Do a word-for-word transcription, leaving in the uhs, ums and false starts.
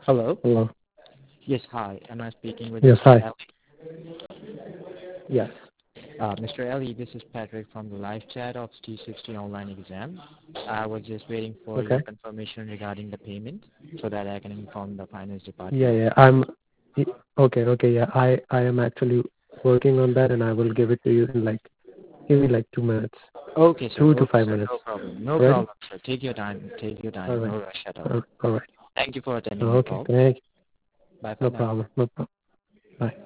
Hello. Hello. Yes, hi. Am I speaking with Yes, mister hi. Ali? Yes. Uh, mister Ali, this is Patrick from the live chat of T sixty online exam. I was just waiting for Okay. your confirmation regarding the payment so that I can inform the finance Yeah, department. yeah. I'm y- okay, okay, yeah. I I am actually working on that and I will give it to you in like give me like two minutes. Okay, sir. Two to Okay, five sir. minutes. No problem. No Ready? problem, sir. Take your time. Take your All time. right. No rush at all. Uh, all right. Thank you for attending the Okay, call. thank you. Bye for No now. problem. No problem. Bye.